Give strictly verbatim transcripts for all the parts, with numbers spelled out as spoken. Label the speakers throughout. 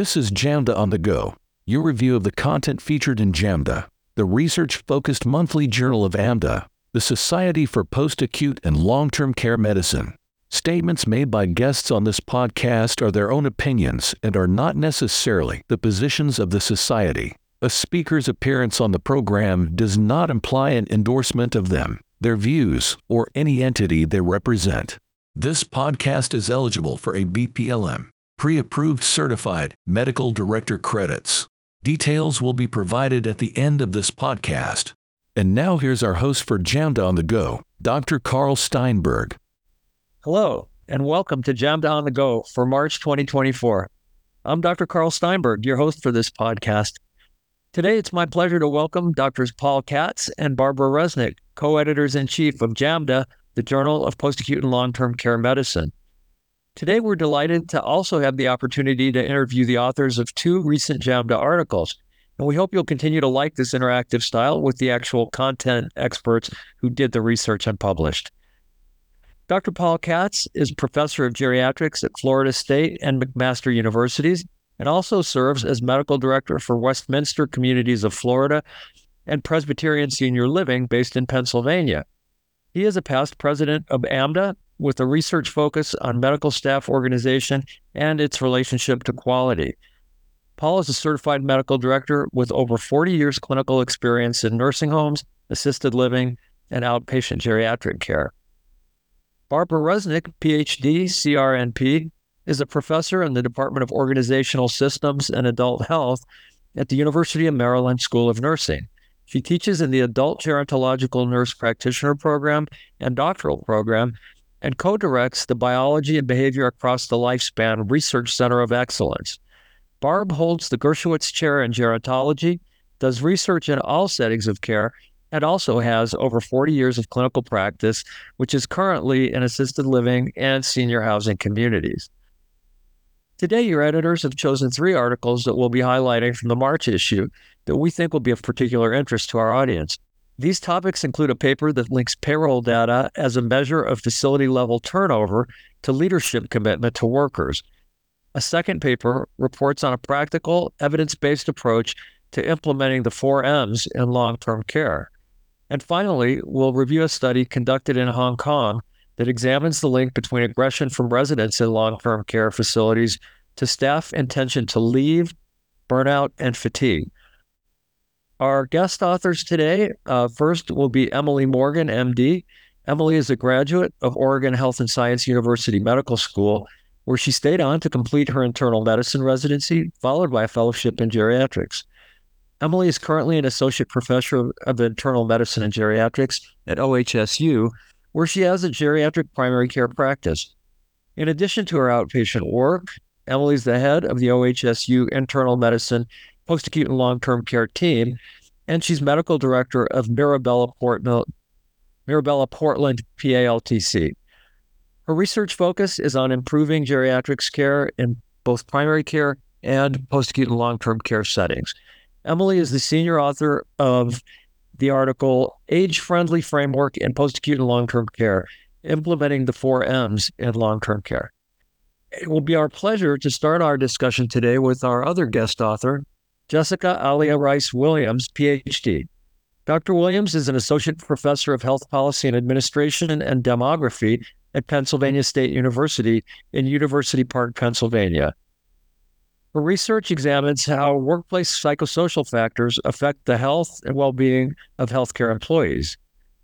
Speaker 1: This is JAMDA on the Go, your review of the content featured in JAMDA, the research-focused monthly journal of AMDA, the Society for Post-Acute and Long-Term Care Medicine. Statements made by guests on this podcast are their own opinions and are not necessarily the positions of the Society. A speaker's appearance on the program does not imply an endorsement of them, their views, or any entity they represent. This podcast is eligible for a B P L M, pre-approved certified medical director credits. Details will be provided at the end of this podcast. And now here's our host for JAMDA on the Go, Doctor Carl Steinberg.
Speaker 2: Hello, and welcome to JAMDA on the Go for March twenty twenty-four. I'm Doctor Carl Steinberg, your host for this podcast. Today, it's my pleasure to welcome Doctors Paul Katz and Barbara Resnick, co-editors-in-chief of JAMDA, the Journal of Post-Acute and Long-Term Care Medicine. Today, we're delighted to also have the opportunity to interview the authors of two recent JAMDA articles, and we hope you'll continue to like this interactive style with the actual content experts who did the research and published. Doctor Paul Katz is professor of geriatrics at Florida State and McMaster Universities, and also serves as medical director for Westminster Communities of Florida and Presbyterian Senior Living based in Pennsylvania. He is a past president of AMDA with a research focus on medical staff organization and its relationship to quality. Paul is a certified medical director with over forty years clinical experience in nursing homes, assisted living, and outpatient geriatric care. Barbara Resnick, P H D, C R N P, is a professor in the Department of Organizational Systems and Adult Health at the University of Maryland School of Nursing. She teaches in the Adult Gerontological Nurse Practitioner Program and Doctoral Program and co-directs the Biology and Behavior Across the Lifespan Research Center of Excellence. Barb holds the Gershowitz Chair in Gerontology, does research in all settings of care, and also has over forty years of clinical practice, which is currently in assisted living and senior housing communities. Today, your editors have chosen three articles that we'll be highlighting from the March issue that we think will be of particular interest to our audience. These topics include a paper that links payroll data as a measure of facility-level turnover to leadership commitment to workers. A second paper reports on a practical, evidence-based approach to implementing the four M's in long-term care. And finally, we'll review a study conducted in Hong Kong that examines the link between aggression from residents in long-term care facilities to staff intention to leave, burnout, and fatigue. Our guest authors today, uh, first will be Emily Morgan, M D. Emily is a graduate of Oregon Health and Science University Medical School, where she stayed on to complete her internal medicine residency, followed by a fellowship in geriatrics. Emily is currently an associate professor of, of internal medicine and geriatrics at O H S U, where she has a geriatric primary care practice. In addition to her outpatient work, Emily is the head of the O H S U Internal Medicine Post-Acute and Long-Term Care team, and she's medical director of Mirabella, Port- Mirabella Portland P A L T C. Her research focus is on improving geriatrics care in both primary care and post-acute and long-term care settings. Emily is the senior author of the article, Age-Friendly Framework in Post-Acute and Long-Term Care, Implementing the Four M's in Long-Term Care. It will be our pleasure to start our discussion today with our other guest author, Jessica Alia Rice Williams, P H D. Doctor Williams is an associate professor of health policy and administration and demography at Pennsylvania State University in University Park, Pennsylvania. Her research examines how workplace psychosocial factors affect the health and well-being of healthcare employees.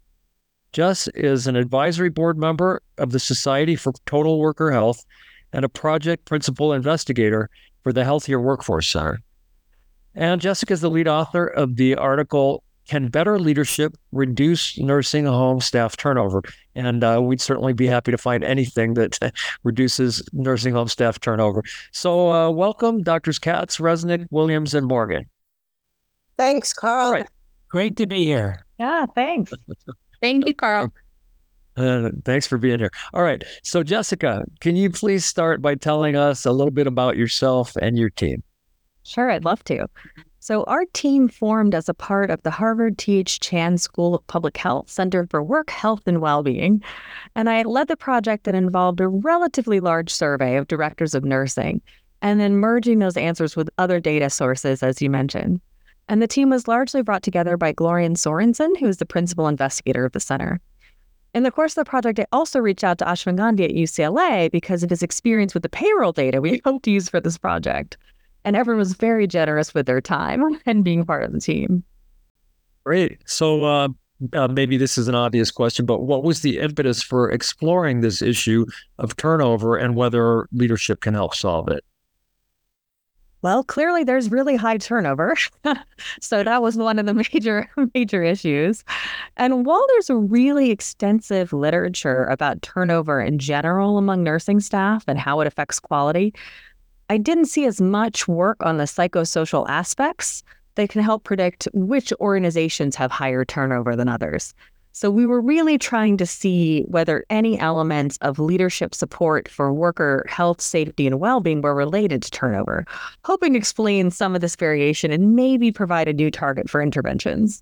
Speaker 2: Jess is an advisory board member of the Society for Total Worker Health and a project principal investigator for the Healthier Workforce Center. And Jessica is the lead author of the article, Can Better Leadership Reduce Nursing Home Staff Turnover? And uh, we'd certainly be happy to find anything that reduces nursing home staff turnover. So uh, welcome, Doctors Katz, Resnick, Williams, and Morgan.
Speaker 3: Thanks, Carl.
Speaker 2: All right. Great to be here.
Speaker 3: Yeah, thanks. Thank you, Carl.
Speaker 2: Uh, thanks for being here. All right. So Jessica, can you please start by telling us a little bit about yourself and your team?
Speaker 4: Sure, I'd love to. So our team formed as a part of the Harvard T H Chan School of Public Health Center for Work, Health, and Wellbeing, and I led the project that involved a relatively large survey of directors of nursing and then merging those answers with other data sources, as you mentioned. And the team was largely brought together by Glorian Sorensen, who is the principal investigator of the center. In the course of the project, I also reached out to Ashwin Gandhi at U C L A because of his experience with the payroll data we hope to use for this project. And everyone was very generous with their time and being part of the team.
Speaker 2: Great. So uh, uh, maybe this is an obvious question, but what was the impetus for exploring this issue of turnover and whether leadership can help solve it?
Speaker 4: Well, clearly there's really high turnover. So that was one of the major, major issues. And while there's a really extensive literature about turnover in general among nursing staff and how it affects quality, I didn't see as much work on the psychosocial aspects that can help predict which organizations have higher turnover than others. So we were really trying to see whether any elements of leadership support for worker health, safety, and well-being were related to turnover, hoping to explain some of this variation and maybe provide a new target for interventions.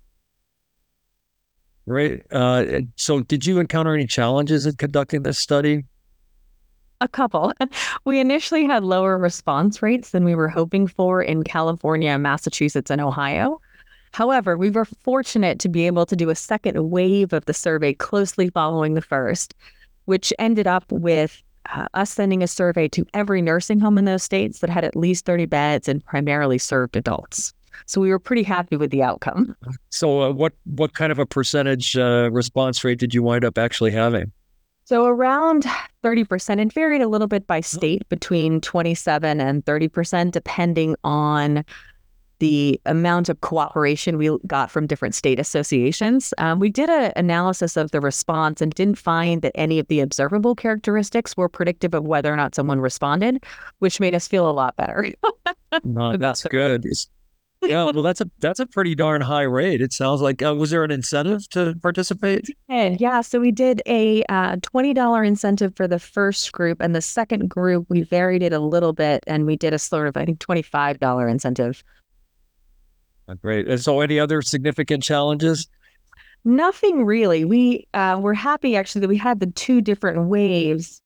Speaker 2: Great. Uh, so did you encounter any challenges in conducting this study?
Speaker 4: A couple. We initially had lower response rates than we were hoping for in California, Massachusetts, and Ohio. However, we were fortunate to be able to do a second wave of the survey closely following the first, which ended up with uh, us sending a survey to every nursing home in those states that had at least thirty beds and primarily served adults. So we were pretty happy with the outcome.
Speaker 2: So uh, what, what kind of a percentage uh, response rate did you wind up actually having?
Speaker 4: So around thirty percent. It varied a little bit by state, between twenty-seven and thirty percent, depending on the amount of cooperation we got from different state associations. Um, we did an analysis of the response and didn't find that any of the observable characteristics were predictive of whether or not someone responded, which made us feel a lot better.
Speaker 2: No, that's good. Yeah, well, that's a that's a pretty darn high rate. It sounds like, uh, was there an incentive to participate?
Speaker 4: And yeah, so we did a uh, twenty dollars incentive for the first group, and the second group, we varied it a little bit, and we did a sort of, I think, twenty-five dollars incentive.
Speaker 2: Great. And so any other significant challenges?
Speaker 4: Nothing really. We uh, were happy, actually, that we had the two different waves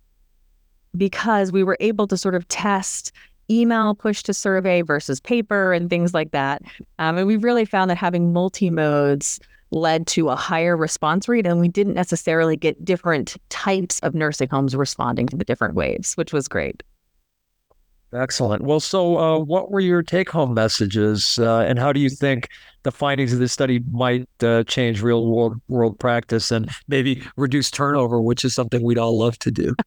Speaker 4: because we were able to sort of test email push to survey versus paper and things like that. Um, and we really found that having multi-modes led to a higher response rate, and we didn't necessarily get different types of nursing homes responding to the different waves, which was great.
Speaker 2: Excellent. Well, so uh, what were your take-home messages, uh, and how do you think the findings of this study might uh, change real-world world practice and maybe reduce turnover, which is something we'd all love to do?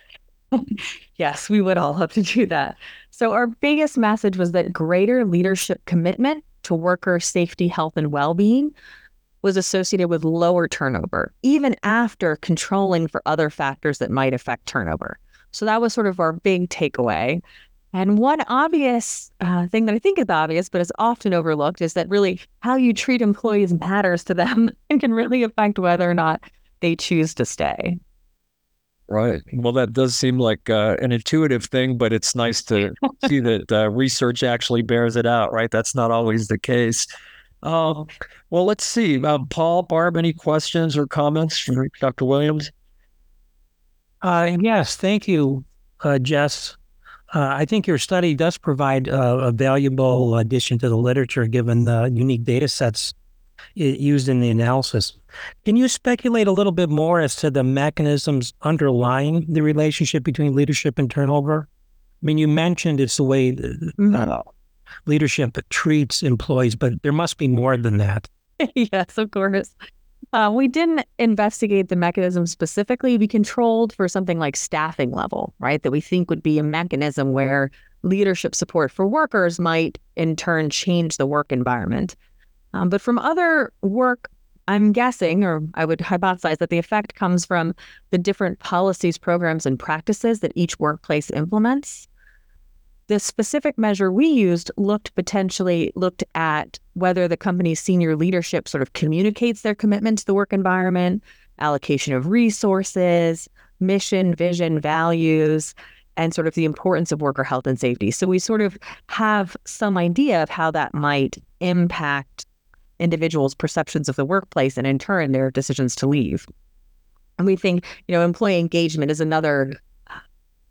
Speaker 4: Yes, we would all love to do that. So our biggest message was that greater leadership commitment to worker safety, health, and well-being was associated with lower turnover, even after controlling for other factors that might affect turnover. So that was sort of our big takeaway. And one obvious uh, thing that I think is obvious, but is often overlooked, is that really how you treat employees matters to them and can really affect whether or not they choose to stay.
Speaker 2: Right. Well, that does seem like uh, an intuitive thing, but it's nice to see that uh, research actually bears it out, right? That's not always the case. Uh, well, let's see. Uh, Paul, Barb, any questions or comments from Doctor Williams?
Speaker 5: Uh, yes, thank you, uh, Jess. Uh, I think your study does provide uh, a valuable addition to the literature, given the unique data sets used in the analysis. Can you speculate a little bit more as to the mechanisms underlying the relationship between leadership and turnover? I mean, you mentioned it's the way uh, leadership treats employees, but there must be more than that.
Speaker 4: Yes, of course. Uh, we didn't investigate the mechanism specifically. We controlled for something like staffing level, right? That we think would be a mechanism where leadership support for workers might in turn change the work environment. Um, but from other work, I'm guessing, or I would hypothesize, that the effect comes from the different policies, programs, and practices that each workplace implements. The specific measure we used looked potentially looked at whether the company's senior leadership sort of communicates their commitment to the work environment, allocation of resources, mission, vision, values, and sort of the importance of worker health and safety. So we sort of have some idea of how that might impact individuals' perceptions of the workplace and in turn their decisions to leave. And we think, you know, employee engagement is another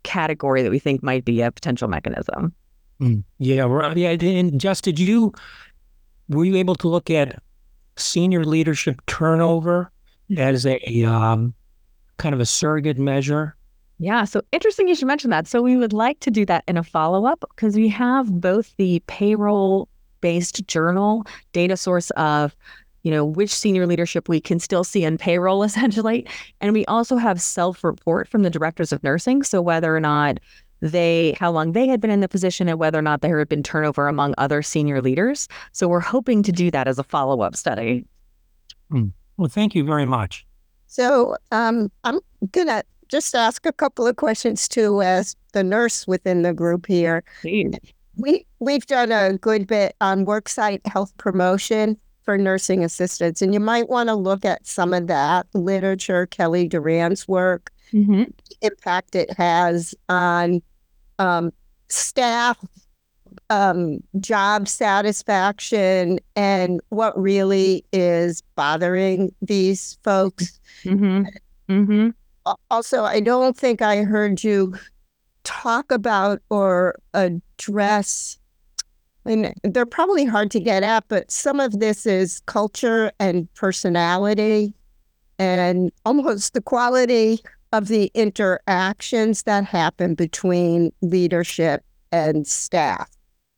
Speaker 4: category that we think might be a potential mechanism.
Speaker 5: Mm. Yeah, right. Yeah, and Jess, did you, were you able to look at senior leadership turnover as a um, kind of a surrogate measure?
Speaker 4: Yeah, so interesting you should mention that. So we would like to do that in a follow-up because we have both the payroll-based journal data source of, you know, which senior leadership we can still see in payroll, essentially. And we also have self-report from the directors of nursing. So whether or not they, how long they had been in the position and whether or not there had been turnover among other senior leaders. So we're hoping to do that as a follow-up study.
Speaker 5: Hmm. Well, thank you very much.
Speaker 3: So um, I'm going to just ask a couple of questions too, as the nurse within the group here.
Speaker 4: Please.
Speaker 3: We, we've done a good bit on worksite health promotion for nursing assistants, and you might want to look at some of that literature, Kelly Duran's work,
Speaker 4: Mm-hmm.
Speaker 3: impact it has on um, staff, um, job satisfaction, and what really is bothering these folks.
Speaker 4: Mm-hmm. Mm-hmm.
Speaker 3: Also, I don't think I heard you talk about or address, and they're probably hard to get at, but some of this is culture and personality and almost the quality of the interactions that happen between leadership and staff.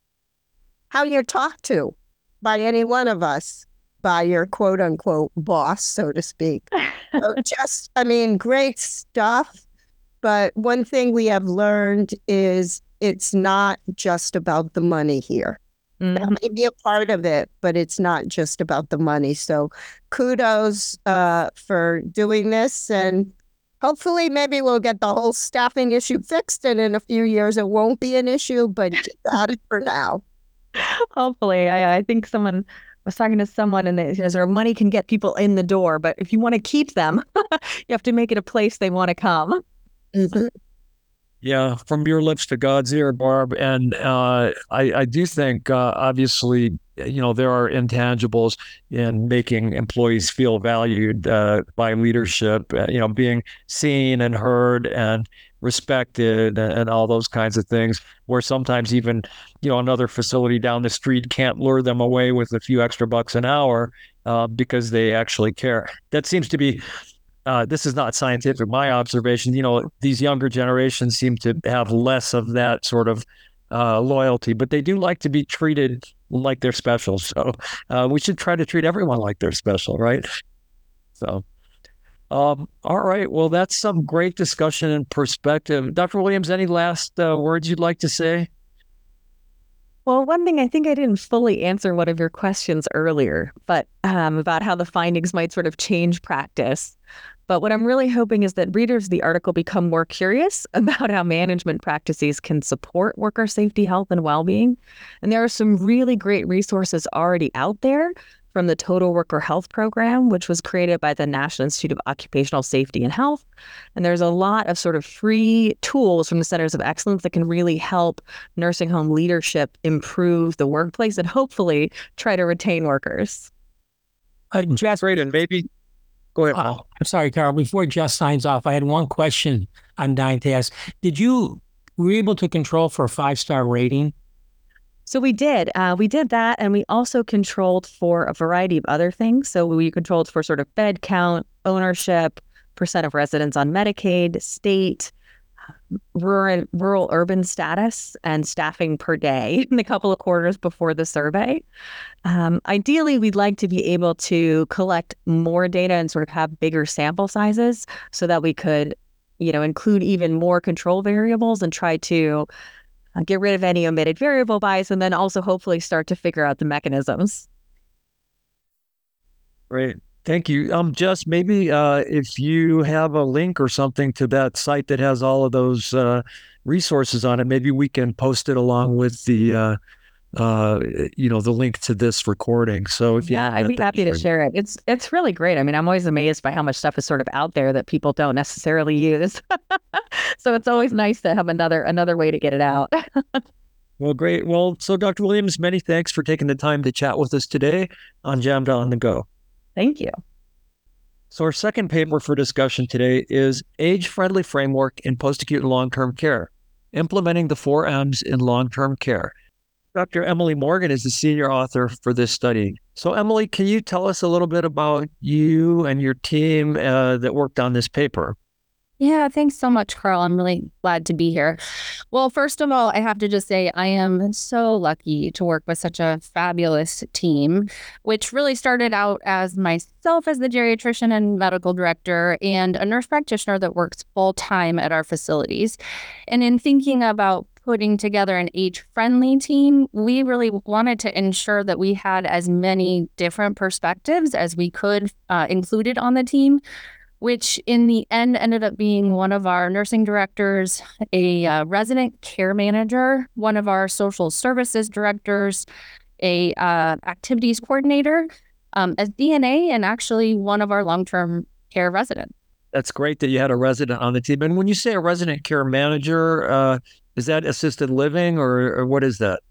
Speaker 3: How you're talked to by any one of us, by your quote unquote boss, so to speak. So just, I mean, great stuff. But one thing we have learned is it's not just about the money here.
Speaker 4: Mm-hmm.
Speaker 3: That may be a part of it, but it's not just about the money. So kudos uh, for doing this. And hopefully maybe we'll get the whole staffing issue fixed. And in a few years, it won't be an issue, but you got it for now.
Speaker 4: Hopefully. I, I think someone was talking to someone and they says, or money can get people in the door, but if you want to keep them, you have to make it a place they want to come.
Speaker 3: Mm-hmm.
Speaker 2: Yeah, from your lips to God's ear, Barb. And uh, I, I do think, uh, obviously, you know, there are intangibles in making employees feel valued uh, by leadership, uh, you know, being seen and heard and respected and, and all those kinds of things, where sometimes even, you know, another facility down the street can't lure them away with a few extra bucks an hour uh, because they actually care. That seems to be Uh, this is not scientific, my observation. You know, these younger generations seem to have less of that sort of uh, loyalty, but they do like to be treated like they're special. So uh, we should try to treat everyone like they're special, right? So, um, all right. Well, that's some great discussion and perspective. Doctor Williams, any last uh, words you'd like to say?
Speaker 4: Well, one thing, I think I didn't fully answer one of your questions earlier, but um, about how the findings might sort of change practice. But what I'm really hoping is that readers of the article become more curious about how management practices can support worker safety, health, and well-being. And there are some really great resources already out there, from the Total Worker Health Program, which was created by the National Institute of Occupational Safety and Health. And there's a lot of sort of free tools from the Centers of Excellence that can really help nursing home leadership improve the workplace and hopefully try to retain workers.
Speaker 5: Uh, Jess,
Speaker 2: Great, and maybe go ahead.
Speaker 5: Oh, I'm sorry, Carl. Before Jess signs off, I had one question I'm dying to ask. Did you, were you able to control for a five-star rating?
Speaker 4: So we did. Uh, we did that, and we also controlled for a variety of other things. So we controlled for sort of bed count, ownership, percent of residents on Medicaid, state, rural, rural urban status, and staffing per day in the couple of quarters before the survey. Um, ideally, we'd like to be able to collect more data and sort of have bigger sample sizes so that we could, you know, include even more control variables and try to uh, get rid of any omitted variable bias, and then also hopefully start to figure out the mechanisms.
Speaker 2: Great. Thank you. Um, Jess, maybe uh, if you have a link or something to that site that has all of those uh, resources on it, maybe we can post it along with the, uh, uh, you know, the link to this recording. So if you
Speaker 4: Yeah, I'd be happy to share it. It's it's really great. I mean, I'm always amazed by how much stuff is sort of out there that people don't necessarily use. So it's always nice to have another another way to get it out.
Speaker 2: Well, great. Well, so Doctor Williams, many thanks for taking the time to chat with us today on JAMDA on the Go.
Speaker 4: Thank you.
Speaker 2: So our second paper for discussion today is Age-Friendly Framework in Post-Acute and Long-Term Care, Implementing the Four M's in Long-Term Care. Doctor Emily Morgan is the senior author for this study. So Emily, can you tell us a little bit about you and your team uh, that worked on this paper?
Speaker 6: Yeah, thanks so much, Carl. I'm really glad to be here. Well, first of all, I have to just say I am so lucky to work with such a fabulous team, which really started out as myself as the geriatrician and medical director and a nurse practitioner that works full time at our facilities. And in thinking about putting together an age-friendly team, we really wanted to ensure that we had as many different perspectives as we could uh, included on the team, which in the end ended up being one of our nursing directors, a uh, resident care manager, one of our social services directors, a uh, activities coordinator, um, a D N A, and actually one of our long-term care residents.
Speaker 2: That's great that you had a resident on the team. And when you say a resident care manager, uh, is that assisted living or, or what is that?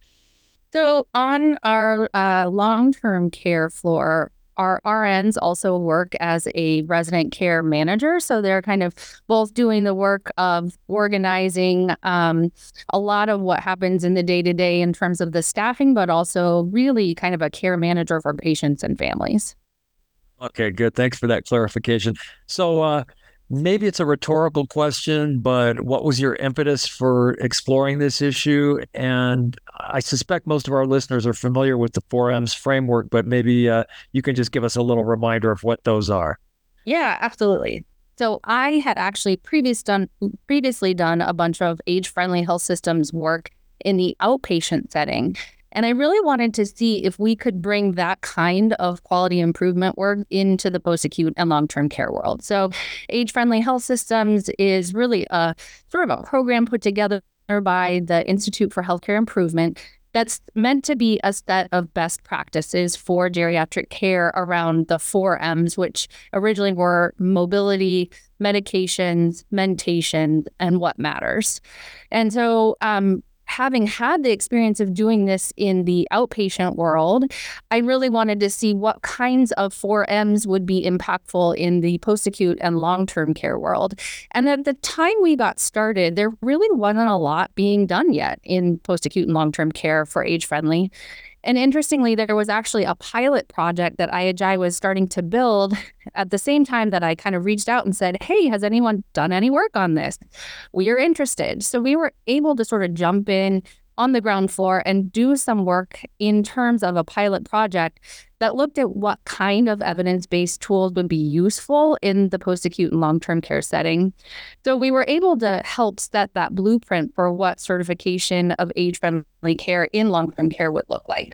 Speaker 6: So on our uh, long-term care floor, our R Ns also work as a resident care manager. So they're kind of both doing the work of organizing um, a lot of what happens in the day-to-day in terms of the staffing, but also really kind of a care manager for patients and families.
Speaker 2: Okay, good. Thanks for that clarification. So uh, maybe it's a rhetorical question, but what was your impetus for exploring this issue? And I suspect most of our listeners are familiar with the four M's framework, but maybe uh, you can just give us a little reminder of what those are.
Speaker 6: Yeah, absolutely. So I had actually previous done, previously done a bunch of age-friendly health systems work in the outpatient setting. And I really wanted to see if we could bring that kind of quality improvement work into the post-acute and long-term care world. So age-friendly health systems is really a sort of a program put together by the Institute for Healthcare Improvement that's meant to be a set of best practices for geriatric care around the four M's, which originally were mobility, medications, mentation, and what matters. And so um, having had the experience of doing this in the outpatient world, I really wanted to see what kinds of four M's would be impactful in the post-acute and long-term care world. And at the time we got started, there really wasn't a lot being done yet in post-acute and long-term care for age-friendly. And interestingly, there was actually a pilot project that I H I was starting to build at the same time that I kind of reached out and said, hey, has anyone done any work on this? We are interested. So we were able to sort of jump in on the ground floor and do some work in terms of a pilot project that looked at what kind of evidence-based tools would be useful in the post-acute and long-term care setting. So we were able to help set that blueprint for what certification of age-friendly care in long-term care would look like.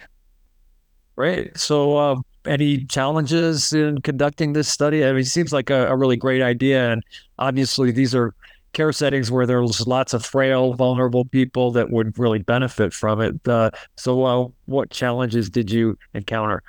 Speaker 2: Great. So uh, any challenges in conducting this study? I mean, it seems like a, a really great idea. And obviously, these are care settings where there's lots of frail, vulnerable people that would really benefit from it. Uh, so uh, what challenges did you encounter?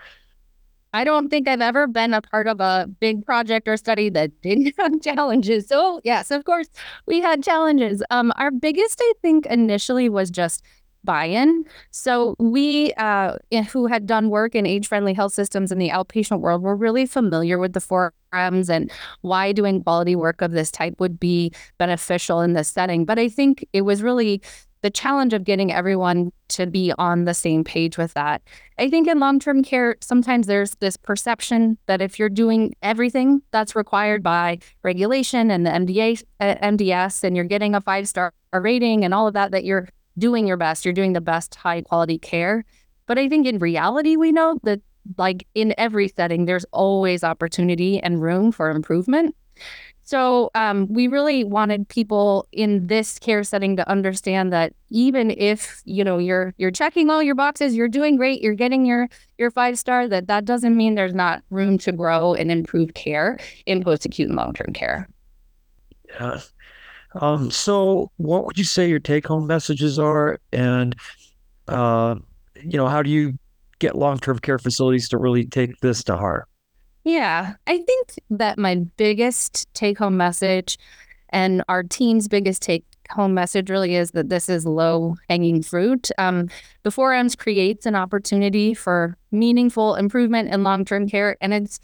Speaker 6: I don't think I've ever been a part of a big project or study that didn't have challenges. So yes, of course, we had challenges. Um, our biggest, I think, initially was just buy-in. So we, uh, who had done work in age-friendly health systems in the outpatient world, were really familiar with the four M's and why doing quality work of this type would be beneficial in this setting. But I think it was really the challenge of getting everyone to be on the same page with that. I think in long-term care, sometimes there's this perception that if you're doing everything that's required by regulation and the M D A, uh, M D S, and you're getting a five-star rating and all of that, that you're doing your best, you're doing the best high-quality care. But I think in reality, we know that like in every setting, there's always opportunity and room for improvement. So um, we really wanted people in this care setting to understand that even if, you know, you're you're checking all your boxes, you're doing great, you're getting your your five star, that that doesn't mean there's not room to grow and improve care in post-acute and long-term care.
Speaker 2: Yeah. Um, so what would you say your take-home messages are? And, uh, you know, how do you get long-term care facilities to really take this to heart?
Speaker 6: Yeah, I think that my biggest take-home message and our team's biggest take-home message really is that this is low-hanging fruit. Um, the four M's creates an opportunity for meaningful improvement in long-term care, and it's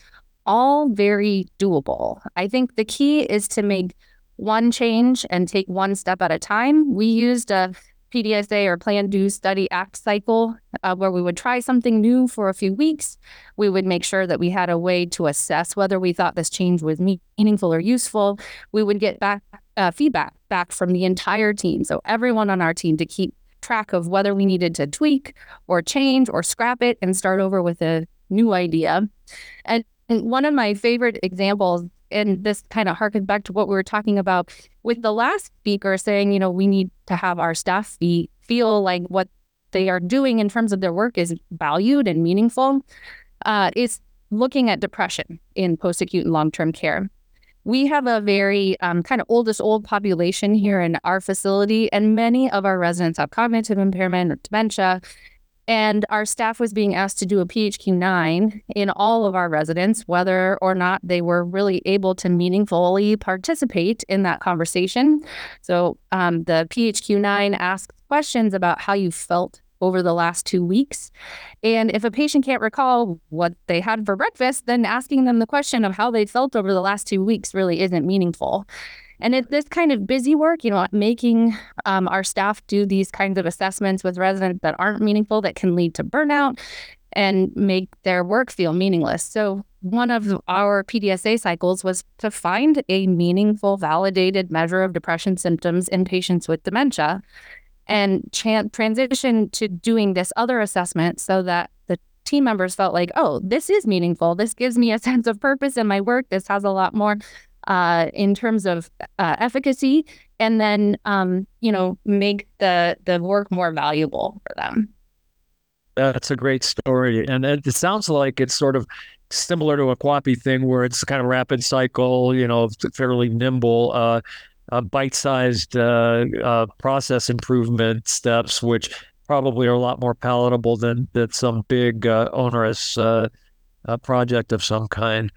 Speaker 6: all very doable. I think the key is to make one change and take one step at a time. We used a P D S A or Plan, Do, Study, Act cycle uh, where we would try something new for a few weeks. We would make sure that we had a way to assess whether we thought this change was meaningful or useful. We would get back uh, feedback back from the entire team, so everyone on our team, to keep track of whether we needed to tweak or change or scrap it and start over with a new idea. And, and one of my favorite examples, and this kind of harkens back to what we were talking about with the last speaker saying, you know, we need to have our staff be, feel like what they are doing in terms of their work is valued and meaningful, uh, is looking at depression in post-acute and long-term care. We have a very um, kind of oldest old population here in our facility, and many of our residents have cognitive impairment or dementia. And our staff was being asked to do a P H Q nine in all of our residents, whether or not they were really able to meaningfully participate in that conversation. So um, the P H Q nine asks questions about how you felt over the last two weeks. And if a patient can't recall what they had for breakfast, then asking them the question of how they felt over the last two weeks really isn't meaningful. And it, this kind of busy work, you know, making um, our staff do these kinds of assessments with residents that aren't meaningful, that can lead to burnout and make their work feel meaningless. So one of our P D S A cycles was to find a meaningful, validated measure of depression symptoms in patients with dementia and tra- transition to doing this other assessment so that the team members felt like, oh, this is meaningful. This gives me a sense of purpose in my work. This has a lot more uh, in terms of uh, efficacy, and then, um, you know, make the, the work more valuable for them.
Speaker 2: That's a great story. And it, it sounds like it's sort of similar to a QAPI thing where it's kind of rapid cycle, you know, fairly nimble, uh, uh, bite-sized uh, uh, process improvement steps, which probably are a lot more palatable than, than some big uh, onerous uh, uh, project of some kind.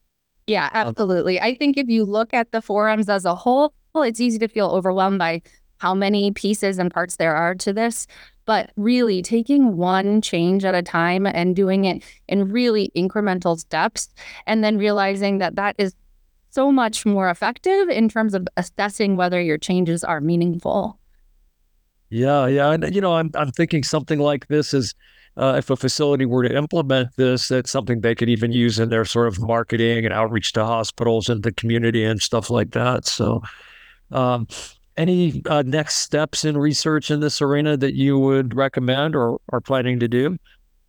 Speaker 6: Yeah, absolutely. I think if you look at the forums as a whole, well, it's easy to feel overwhelmed by how many pieces and parts there are to this. But really taking one change at a time and doing it in really incremental steps, and then realizing that that is so much more effective in terms of assessing whether your changes are meaningful.
Speaker 2: Yeah, yeah. And, you know, I'm I'm thinking something like this is, uh, if a facility were to implement this, that's something they could even use in their sort of marketing and outreach to hospitals and the community and stuff like that. So, um, any uh, next steps in research in this arena that you would recommend or are planning to do?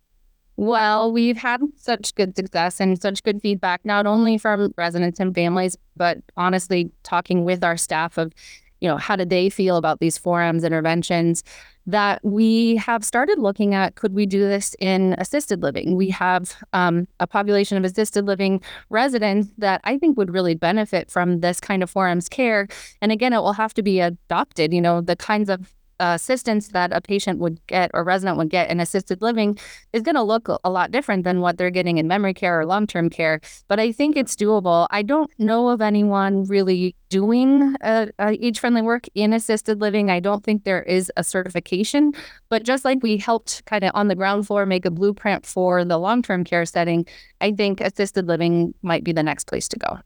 Speaker 6: Well, we've had such good success and such good feedback, not only from residents and families, but honestly, talking with our staff of, you know, how did they feel about these forums, interventions, that we have started looking at, could we do this in assisted living? We have um, a population of assisted living residents that I think would really benefit from this kind of forums care. And again, it will have to be adopted, you know, the kinds of Uh, assistance that a patient would get or resident would get in assisted living is going to look a lot different than what they're getting in memory care or long-term care. But I think it's doable. I don't know of anyone really doing uh, uh, age-friendly work in assisted living. I don't think there is a certification. But just like we helped kind of on the ground floor make a blueprint for the long-term care setting, I think assisted living might be the next place to go.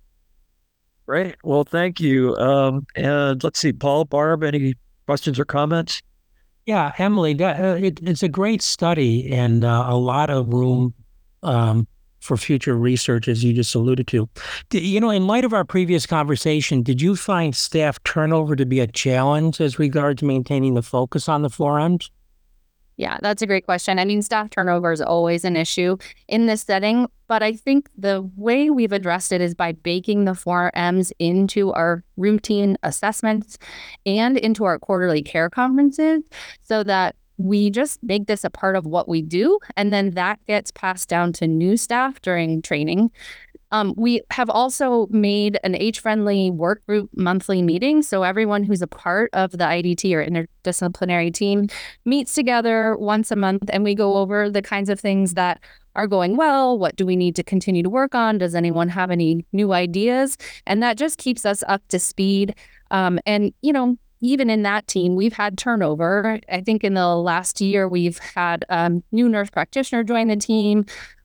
Speaker 2: Great. Well, thank you. Um, and let's see, Paul, Barb, any questions or comments?
Speaker 5: Yeah, Emily, that, uh, it, it's a great study and uh, a lot of room um, for future research, as you just alluded to. D- you know, in light of our previous conversation, did you find staff turnover to be a challenge as regards maintaining the focus on the forums?
Speaker 6: Yeah, that's a great question. I mean, staff turnover is always an issue in this setting, but I think the way we've addressed it is by baking the four M's into our routine assessments and into our quarterly care conferences so that we just make this a part of what we do, and then that gets passed down to new staff during training. Um, we have also made an age-friendly work group monthly meeting. So everyone who's a part of the I D T or interdisciplinary team meets together once a month, and we go over the kinds of things that are going well. What do we need to continue to work on? Does anyone have any new ideas? And that just keeps us up to speed. Um, and, you know, even in that team, we've had turnover. I think in the last year, we've had a um, new nurse practitioner join the team.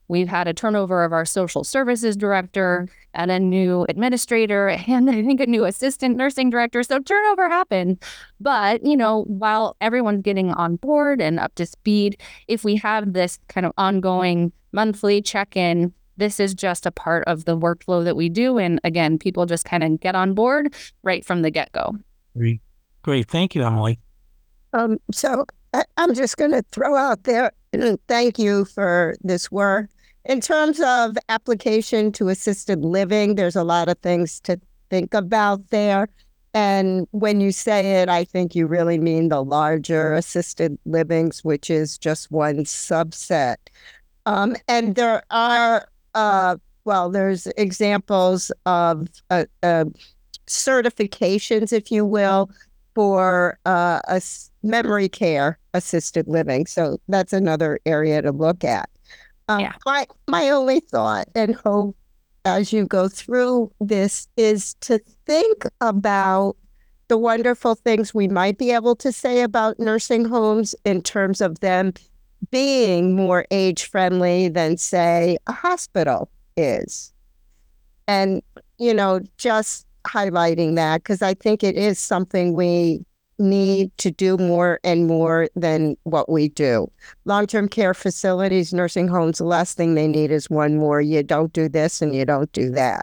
Speaker 6: We've had a turnover of our social services director and a new administrator and I think a new assistant nursing director. So turnover happened. But, you know, while everyone's getting on board and up to speed, if we have this kind of ongoing monthly check-in, this is just a part of the workflow that we do. And again, people just kind of get on board right from the get-go.
Speaker 5: Great. Great. Thank you, Emily.
Speaker 3: Um, so I, I'm just going to throw out there, thank you for this work. In terms of application to assisted living, there's a lot of things to think about there. And when you say it, I think you really mean the larger assisted livings, which is just one subset. Um, and there are, uh, well, there's examples of uh, uh, certifications, if you will, for uh, a memory care assisted living. So that's another area to look at. Um,
Speaker 6: Yeah.
Speaker 3: my, my only thought and hope as you go through this is to think about the wonderful things we might be able to say about nursing homes in terms of them being more age-friendly than, say, a hospital is. And, you know, just highlighting that, because I think it is something we need to do more and more than what we do. Long-term care facilities, nursing homes, the last thing they need is one more, you don't do this and you don't do that.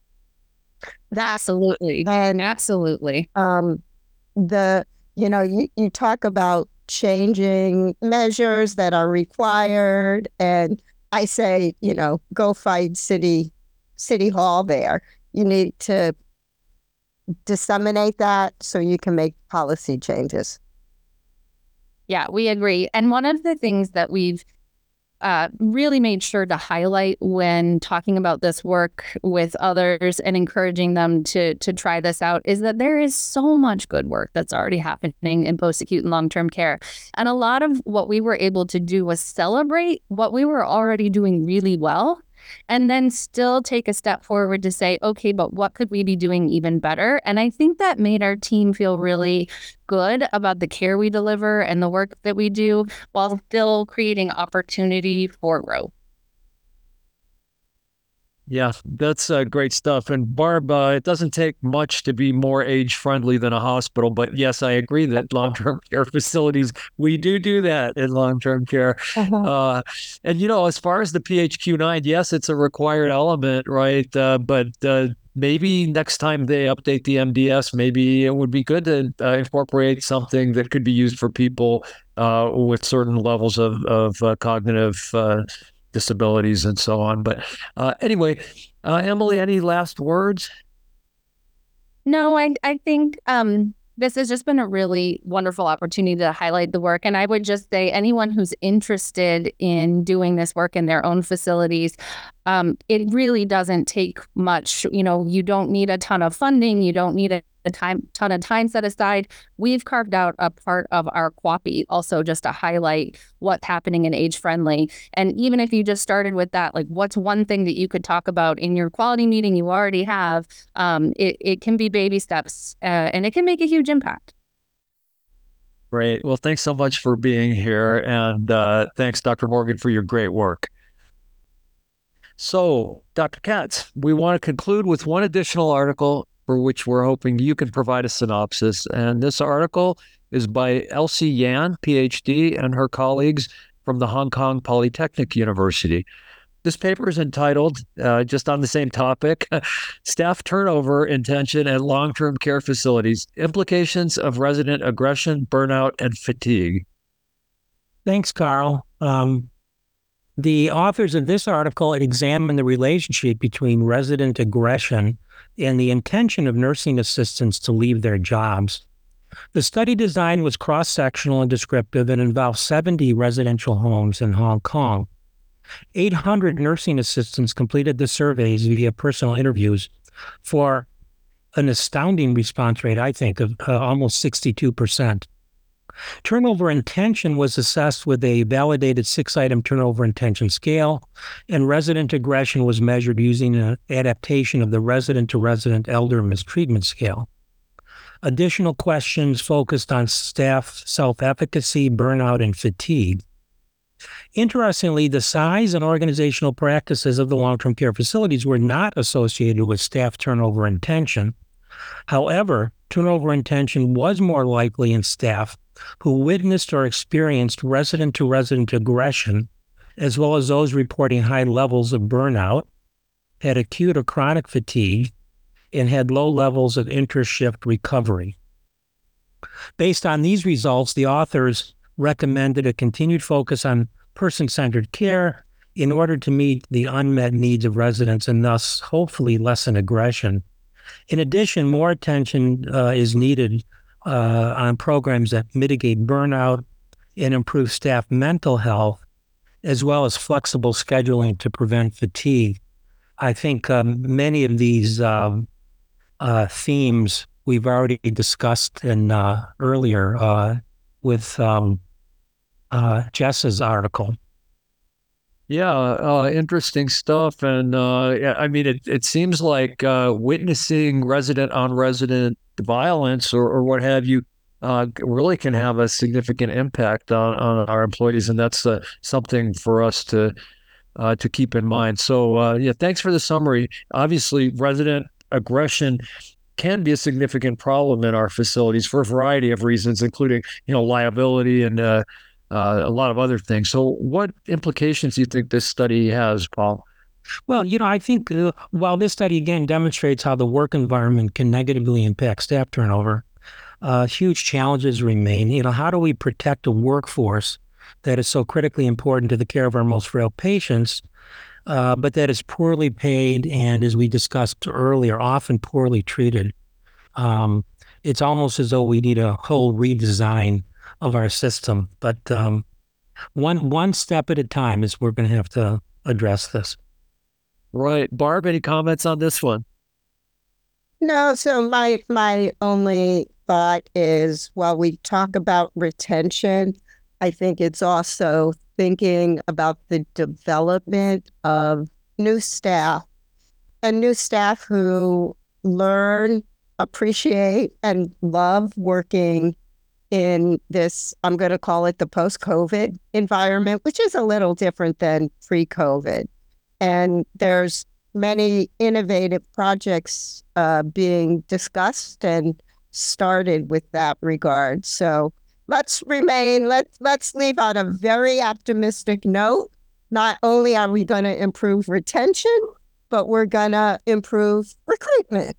Speaker 3: That's,
Speaker 6: Absolutely.
Speaker 3: and
Speaker 6: Absolutely.
Speaker 3: um, the, you know, you, you talk about changing measures that are required. And I say, you know, go fight city, city hall there. You need to disseminate that so you can make policy changes.
Speaker 6: Yeah, we agree. And one of the things that we've uh, really made sure to highlight when talking about this work with others and encouraging them to to try this out is that there is so much good work that's already happening in post-acute and long-term care. And a lot of what we were able to do was celebrate what we were already doing really well, and then still take a step forward to say, okay, but what could we be doing even better? And I think that made our team feel really good about the care we deliver and the work that we do while still creating opportunity for growth.
Speaker 2: Yeah, that's uh, great stuff. And Barb, uh, it doesn't take much to be more age-friendly than a hospital. But yes, I agree that long-term care facilities, we do do that in long-term care.
Speaker 3: Uh-huh.
Speaker 2: Uh, and, you know, as far as the P H Q nine, yes, it's a required element, right? Uh, but uh, maybe next time they update the M D S, maybe it would be good to uh, incorporate something that could be used for people uh, with certain levels of, of uh, cognitive uh disabilities and so on. But uh, anyway, uh, Emily, any last words?
Speaker 6: No, I, I think um, this has just been a really wonderful opportunity to highlight the work. And I would just say anyone who's interested in doing this work in their own facilities, um, it really doesn't take much. You know, you don't need a ton of funding. You don't need a, a time, ton of time set aside. We've carved out a part of our Q A P I also just to highlight what's happening in age friendly. And even if you just started with that, like what's one thing that you could talk about in your quality meeting you already have, um, it, it can be baby steps uh, and it can make a huge impact.
Speaker 2: Great. Well, thanks so much for being here. And uh, thanks, Doctor Morgan, for your great work. So, Doctor Katz, we want to conclude with one additional article for which we're hoping you can provide a synopsis. And this article is by Elsie Yan, P H D, and her colleagues from the Hong Kong Polytechnic University. This paper is entitled, uh, just on the same topic, Staff Turnover Intention at Long-Term Care Facilities, Implications of Resident Aggression, Burnout, and Fatigue.
Speaker 5: Thanks, Carl. Um, the authors of this article examine the relationship between resident aggression and the intention of nursing assistants to leave their jobs. The study design was cross-sectional and descriptive and involved seventy residential homes in Hong Kong. eight hundred nursing assistants completed the surveys via personal interviews for an astounding response rate, I think, of uh, almost sixty-two percent. Turnover intention was assessed with a validated six-item turnover intention scale, and resident aggression was measured using an adaptation of the resident-to-resident elder mistreatment scale. Additional questions focused on staff self-efficacy, burnout, and fatigue. Interestingly, the size and organizational practices of the long-term care facilities were not associated with staff turnover and tension. However, turnover and tension was more likely in staff who witnessed or experienced resident-to-resident aggression, as well as those reporting high levels of burnout, had acute or chronic fatigue, and had low levels of inter-shift recovery. Based on these results, the authors recommended a continued focus on person-centered care in order to meet the unmet needs of residents and thus hopefully lessen aggression. In addition, more attention uh, is needed uh, on programs that mitigate burnout and improve staff mental health, as well as flexible scheduling to prevent fatigue. I think um, many of these um, uh, themes we've already discussed in uh, earlier uh, with um, uh, Jess's article.
Speaker 2: Yeah, uh, interesting stuff. And uh, yeah, I mean, it, it seems like uh, witnessing resident on resident violence or, or what have you uh, really can have a significant impact on, on our employees. And that's uh, something for us to uh, to keep in mind. So uh, yeah, thanks for the summary. Obviously, resident aggression can be a significant problem in our facilities for a variety of reasons, including, you know, liability and uh, Uh, a lot of other things. So what implications do you think this study has, Paul?
Speaker 5: Well, you know, I think uh, while this study again demonstrates how the work environment can negatively impact staff turnover, uh, huge challenges remain. You know, how do we protect a workforce that is so critically important to the care of our most frail patients, uh, but that is poorly paid and, as we discussed earlier, often poorly treated? Um, it's almost as though we need a whole redesign of our system, but um, one one step at a time is we're going to have to address this.
Speaker 2: Right. Barb, any comments on this one?
Speaker 3: No, so my my only thought is while we talk about retention, I think it's also thinking about the development of new staff and new staff who learn, appreciate, and love working in this, I'm going to call it the post-COVID environment, which is a little different than pre-COVID. And there's many innovative projects uh, being discussed and started with that regard. So let's remain, let, let's leave on a very optimistic note. Not only are we going to improve retention, but we're going to improve recruitment.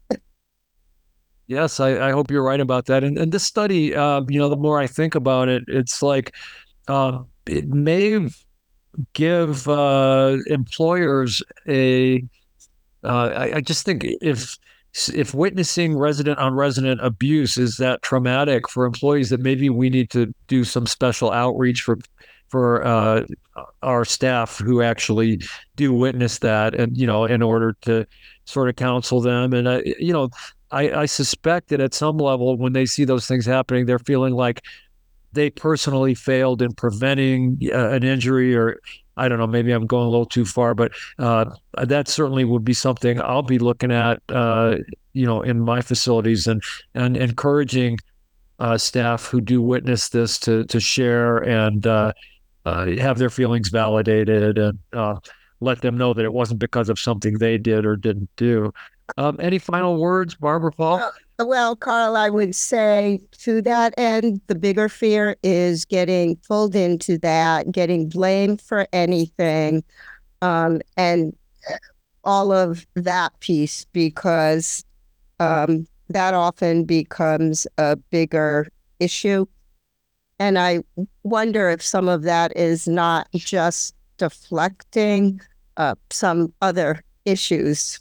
Speaker 2: Yes, I, I hope you're right about that. And, and this study, uh, you know, the more I think about it, it's like uh, it may give uh, employers a. Uh, I, I just think if if witnessing resident on resident abuse is that traumatic for employees, that maybe we need to do some special outreach for for uh, our staff who actually do witness that, and you know, in order to sort of counsel them, and uh, you know. I, I suspect that at some level, when they see those things happening, they're feeling like they personally failed in preventing uh, an injury, or I don't know, maybe I'm going a little too far, but uh, that certainly would be something I'll be looking at, uh, you know, in my facilities, and and encouraging uh, staff who do witness this to to share and uh, uh, have their feelings validated, and uh, let them know that it wasn't because of something they did or didn't do. Um, any final words, Barbara, Paul?
Speaker 3: Well, well, Carl, I would say to that end, the bigger fear is getting pulled into that, getting blamed for anything, um, and all of that piece, because um, that often becomes a bigger issue. And I wonder if some of that is not just deflecting uh, some other issues,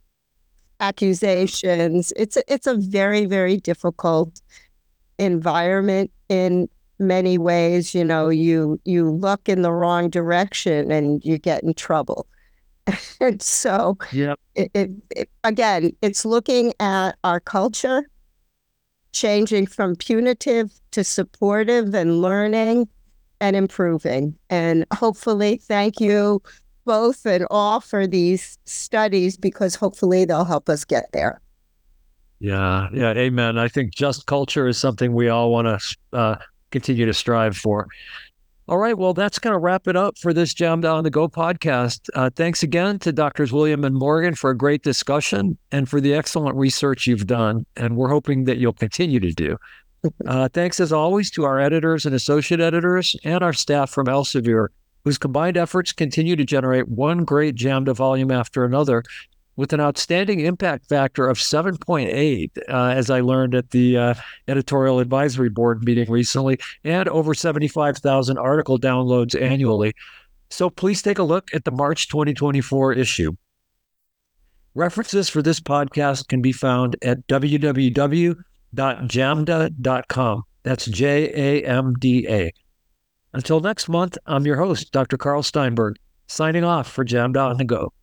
Speaker 3: accusations. It's a, it's a very, very difficult environment in many ways. You know, you you look in the wrong direction and you get in trouble. And so,
Speaker 2: yep.
Speaker 3: it, it, it, again, it's looking at our culture, changing from punitive to supportive and learning and improving. And hopefully, thank you both and all for these studies, because hopefully they'll help us get there.
Speaker 2: Yeah, yeah, amen. I think just culture is something we all want to uh, continue to strive for. All right, well, that's going to wrap it up for this JAMDA on the Go podcast. Uh, thanks again to Doctors William and Morgan for a great discussion and for the excellent research you've done, and we're hoping that you'll continue to do. Uh, thanks, as always, to our editors and associate editors and our staff from Elsevier, whose combined efforts continue to generate one great JAMDA volume after another, with an outstanding impact factor of seven point eight, uh, as I learned at the uh, editorial advisory board meeting recently, and over seventy-five thousand article downloads annually. So please take a look at the March twenty twenty-four issue. References for this podcast can be found at w w w dot jamda dot com. That's J A M D A. Until next month, I'm your host, Doctor Carl Steinberg, signing off for JAMDA on the Go.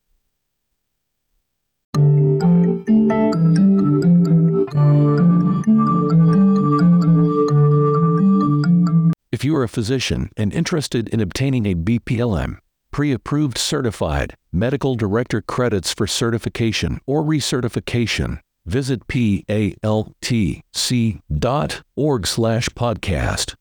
Speaker 1: If you are a physician and interested in obtaining a B P L M, pre-approved certified medical director credits for certification or recertification, visit P A L T C dot org slash podcast.